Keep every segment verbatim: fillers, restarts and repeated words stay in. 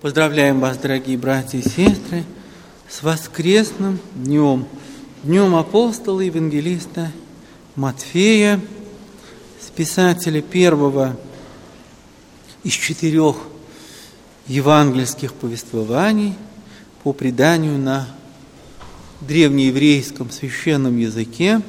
Поздравляем вас, дорогие братья и сестры, с воскресным днем, днем апостола и евангелиста Матфея, с писателя первого из четырех евангельских повествований по преданию на древнееврейском священном языке,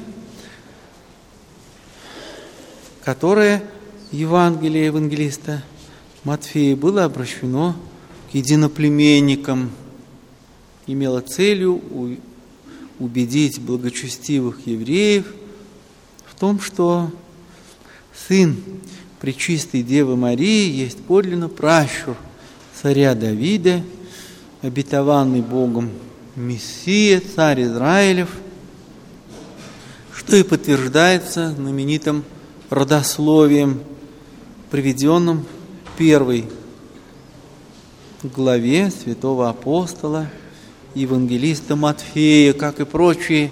которое Евангелие евангелиста Матфея было обращено к единоплеменникам, имело целью убедить благочестивых евреев в том, что сын Пречистой Девы Марии есть подлинно пращур царя Давида, обетованный Богом Мессия, царь Израилев, что и подтверждается знаменитым родословием, приведенным в первой главе святого апостола, евангелиста Матфея, как и прочие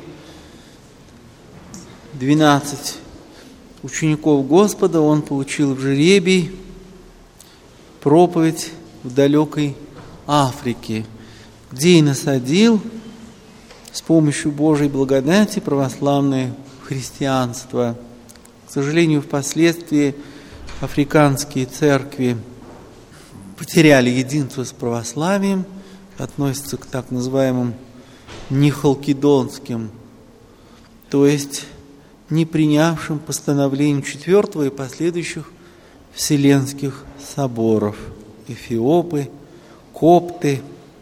двенадцать учеников Господа, он получил в жребий проповедь в далекой Африке, где и насадил с помощью Божьей благодати православное христианство. К сожалению, впоследствии африканские церкви потеряли единство с православием, относятся к так называемым нехалкидонским, то есть не принявшим постановлений четвертого и последующих вселенских соборов, эфиопы, копты.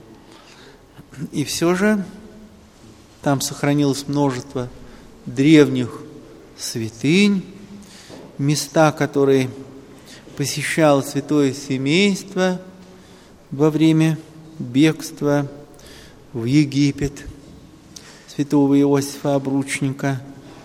И все же там сохранилось множество древних святынь, места, которые посещало святое семейство во время бегства в Египет святого Иосифа Обручника,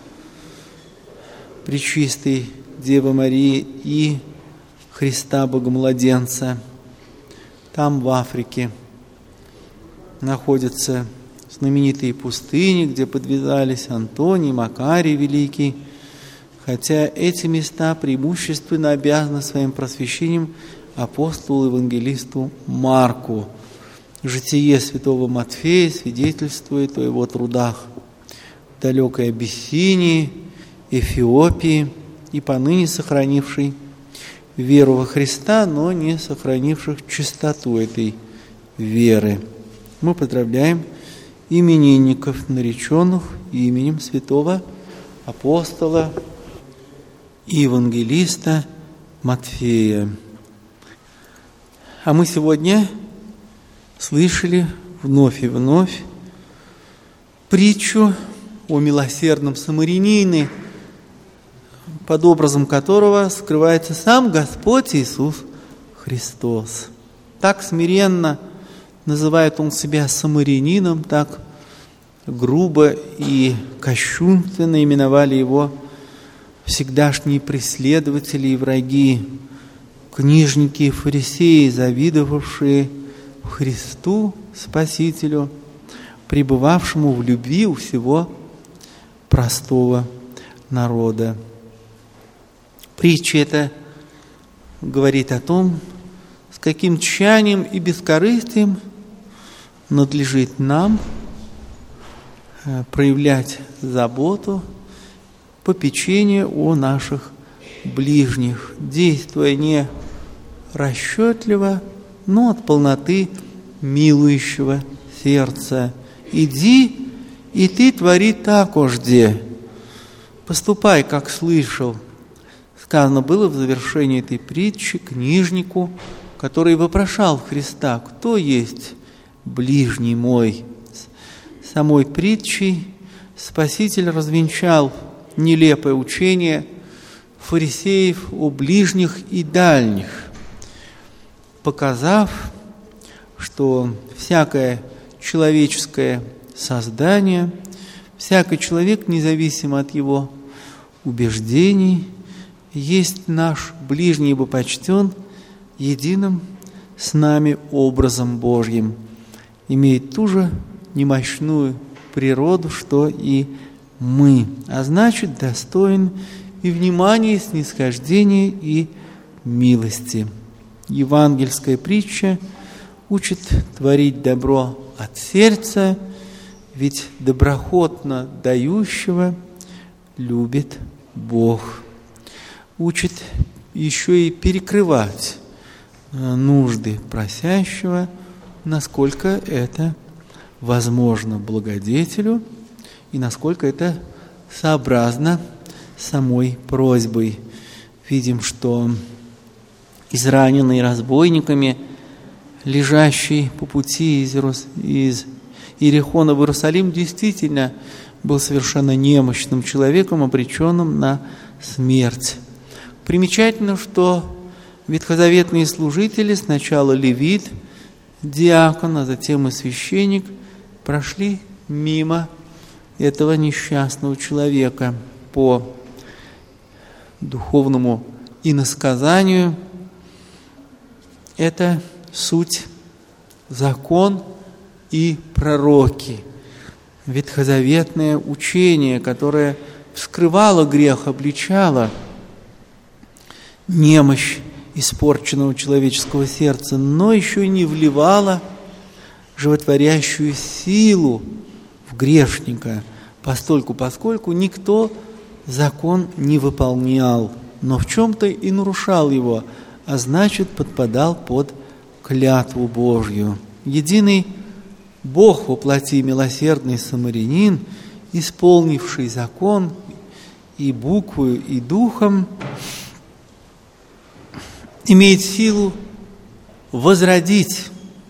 Пречистой Девы Марии и Христа Богомладенца. Там, в Африке, находятся знаменитые пустыни, где подвязались Антоний, Макарий Великий, хотя эти места преимущественно обязаны своим просвещением апостолу-евангелисту Марку. Житие святого Матфея свидетельствует о его трудах в далекой Абиссинии, Эфиопии и поныне сохранившей веру во Христа, но не сохранивших чистоту этой веры. Мы поздравляем именинников, нареченных именем святого апостола и евангелиста Матфея. А мы сегодня слышали вновь и вновь притчу о милосердном самарянине, под образом которого скрывается сам Господь Иисус Христос. Так смиренно называет Он себя самарянином, так грубо и кощунственно именовали Его всегдашние преследователи и враги, книжники и фарисеи, завидовавшие Христу, Спасителю, пребывавшему в любви у всего простого народа. Притча эта говорит о том, с каким тщанием и бескорыстием надлежит нам проявлять заботу, попечение о наших ближних, действуя не расчетливо, но от полноты милующего сердца. «Иди, и ты твори такожде, поступай, как слышал». Сказано было в завершении этой притчи книжнику, который вопрошал Христа: «Кто есть ближний мой?» Самой притчей Спаситель развенчал нелепое учение фарисеев о ближних и дальних, показав, что всякое человеческое создание, всякий человек, независимо от его убеждений, есть наш ближний, ибо почтен единым с нами образом Божьим, имеет ту же немощную природу, что и мы, а значит, достоин и внимания, и снисхождения, и милости. Евангельская притча учит творить добро от сердца, ведь доброхотно дающего любит Бог. Учит еще и перекрывать нужды просящего, насколько это возможно благодетелю и насколько это сообразно самой просьбой. Видим, что израненный разбойниками, лежащий по пути из, Иерус... из Иерихона в Иерусалим, действительно был совершенно немощным человеком, обреченным на смерть. Примечательно, что ветхозаветные служители, сначала левит, диакон, а затем и священник, прошли мимо этого несчастного человека по духовному иносказанию. Это суть закон и пророки, ветхозаветное учение, которое вскрывало грех, обличало немощь испорченного человеческого сердца, но еще и не вливало животворящую силу в грешника, постольку, поскольку никто закон не выполнял, но в чем-то и нарушал его, а значит, подпадал под клятву Божью. Единый Бог воплоти милосердный самарянин, исполнивший закон и буквою, и духом, имеет силу возродить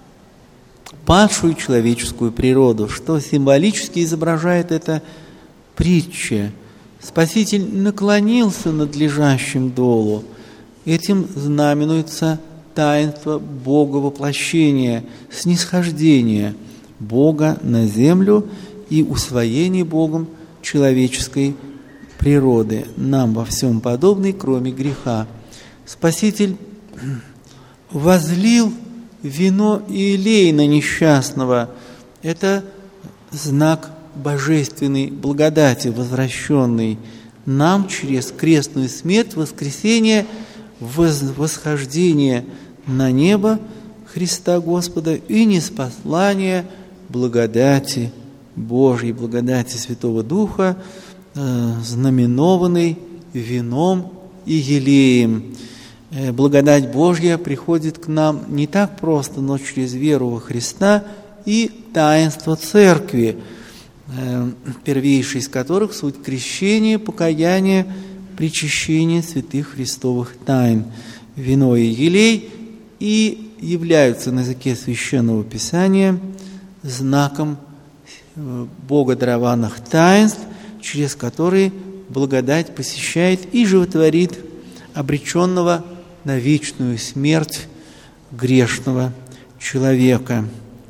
падшую человеческую природу, что символически изображает эта притча. Спаситель наклонился над лежащим долу. Этим знаменуется таинство Бога воплощения, снисхождения Бога на землю и усвоение Богом человеческой природы, нам во всем подобной, кроме греха. Спаситель возлил вино и елей на несчастного. Это знак божественной благодати, возвращенной нам через крестную смерть, воскресение, восхождение на небо Христа Господа и ниспослание благодати Божьей, благодати Святого Духа, знаменованной вином и елеем. Благодать Божья приходит к нам не так просто, но через веру во Христа и таинство Церкви, первейший из которых суть крещения, покаяние, причащение святых христовых тайн. Вино и елей и являются на языке Священного Писания знаком Бога дарованных таинств, через которые благодать посещает и животворит обреченного на вечную смерть грешного человека.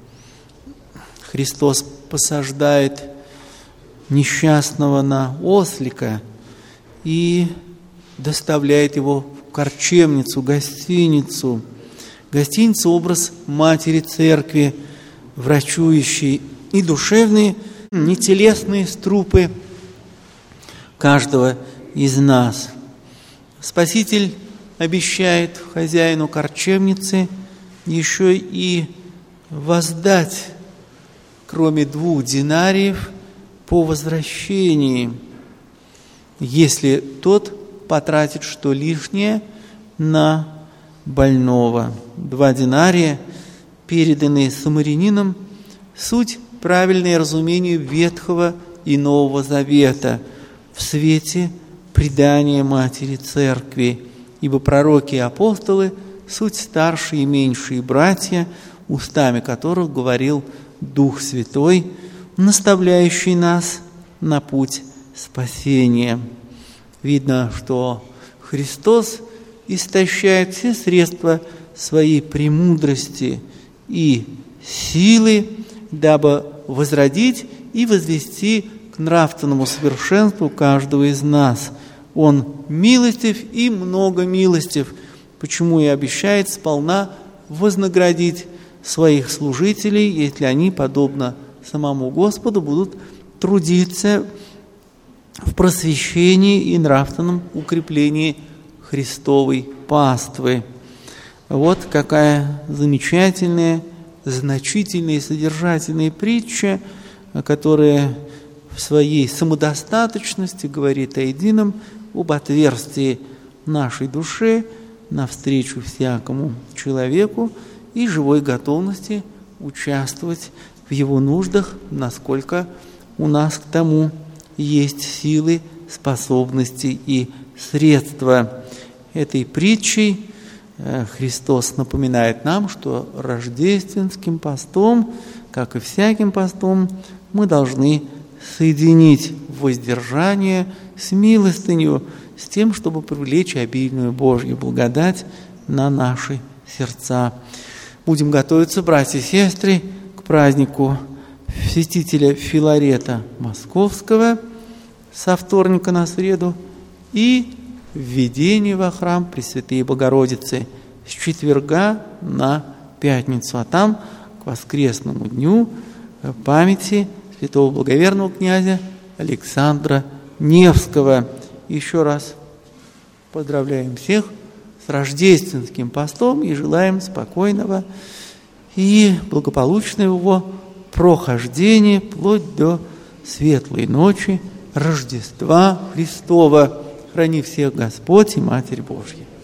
Христос посаждает несчастного на ослика и доставляет его в корчемницу, гостиницу. Гостиница – образ Матери Церкви, врачующей и душевные, нетелесные струпы каждого из нас. Спаситель обещает хозяину корчемницы еще и воздать, кроме двух динариев, по возвращении, если тот потратит что лишнее на больного. Два динария, переданные самарянином, суть правильное разумение Ветхого и Нового Завета в свете предания Матери Церкви, ибо пророки и апостолы – суть старшие и меньшие братья, устами которых говорил Дух Святой, наставляющий нас на путь спасения. Видно, что Христос истощает все средства своей премудрости и силы, дабы возродить и возвести к нравственному совершенству каждого из нас. Он милостив и много милостив, почему и обещает сполна вознаградить своих служителей, если они, подобно самому Господу, будут трудиться в просвещении и нравственном укреплении Христовой паствы. Вот какая замечательная значительные, содержательные притчи, которые в своей самодостаточности говорит о едином, об отверстии нашей души навстречу всякому человеку и живой готовности участвовать в его нуждах, насколько у нас к тому есть силы, способности и средства. Этой притчей Христос напоминает нам, что рождественским постом, как и всяким постом, мы должны соединить воздержание с милостынью, с тем, чтобы привлечь обильную Божью благодать на наши сердца. Будем готовиться, братья и сестры, к празднику святителя Филарета Московского со вторника на среду и введение во храм Пресвятой Богородицы с четверга на пятницу, а там к воскресному дню памяти святого благоверного князя Александра Невского. Еще раз поздравляем всех с рождественским постом и желаем спокойного и благополучного его прохождения вплоть до светлой ночи Рождества Христова. Храни всех Господь и Матерь Божья.